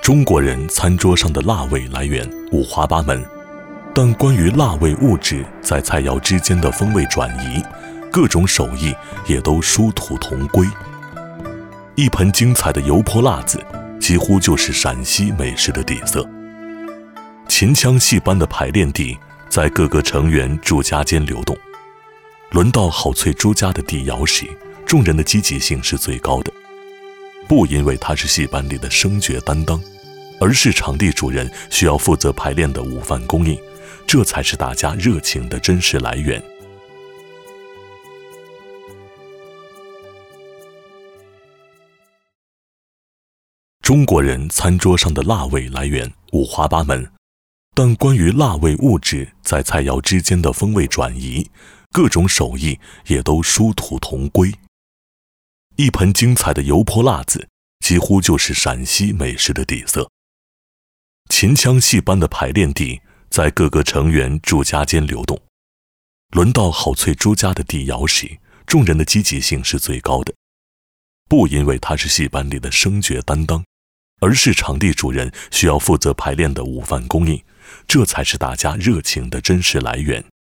中国人餐桌上的辣味来源五花八门，但关于辣味物质在菜肴之间的风味转移，各种手艺也都殊途同归。一盆精彩的油泼辣子，几乎就是陕西美食的底色。秦腔戏般的排练地，在各个成员住家间流动。轮到郝翠珠家的地窑时，众人的积极性是最高的，不因为他是戏班里的生角担当，而是场地主人需要负责排练的午饭供应，这才是大家热情的真实来源。中国人餐桌上的辣味来源五花八门，但关于辣味物质在菜肴之间的风味转移，各种手艺也都殊途同归。一盆精彩的油泼辣子，几乎就是陕西美食的底色。秦腔戏般的排练地，在各个成员住家间流动。轮到郝翠珠家的地窑时，众人的积极性是最高的，不因为他是戏班里的生角担当，而是场地主人需要负责排练的午饭供应，这才是大家热情的真实来源。